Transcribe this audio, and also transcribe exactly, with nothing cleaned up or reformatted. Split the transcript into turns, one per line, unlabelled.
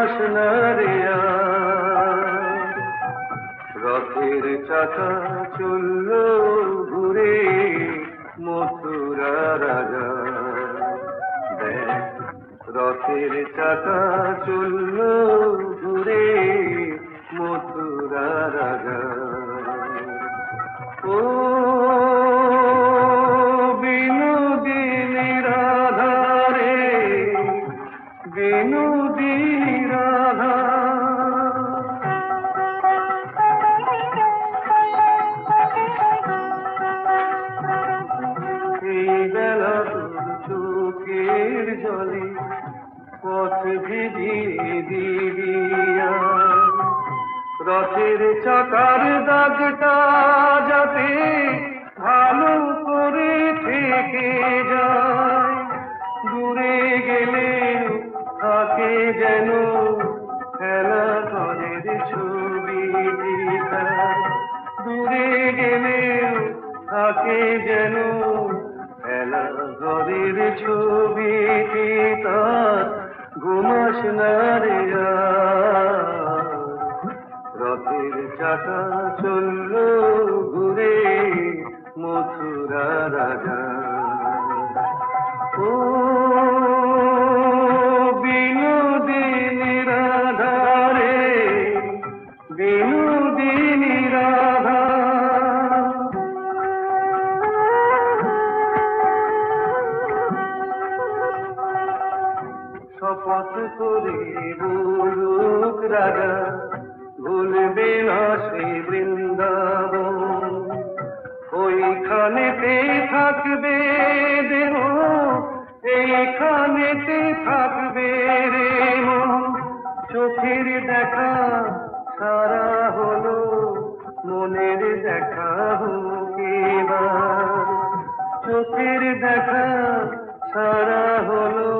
ঘুমাস না রে আর। রথের চাকা চলল ঘুরে মথুরা রাজা, দেখ রথের চাকা চলল ঘুরে মথুরা রাজা। ও বিনোদিনী রাধা রে, বিনোদিনী রাধা। এই বেলা তোর চোখের জলে পথ ভিজিয়ে দিবি আয়। রথের চাকার দাগটা যাতে ভালো করে থেকে যায়, দূরে গেলে থাকে যেন খেলা ঘরের ছবি। দূরে গেলে থাকে যেন খেলা ঘরের ছবি। তার ঘুমাস না রে আর। রথের চাকা চলল ঘুরে মথুরা রাজা। ও বিনোদিনী রাধা রে, বিনোদিনী রাধা। শপথ করে বলুক রাজা, ভুলবে না সে বৃন্দাবন। ওইখানেতে থাকবে দেহ, এইখানেতে থাকবে রে মন। চোখের দেখা সারা হলো, মনের দেখা হোক এবার। চোখের দেখা সারা হলো,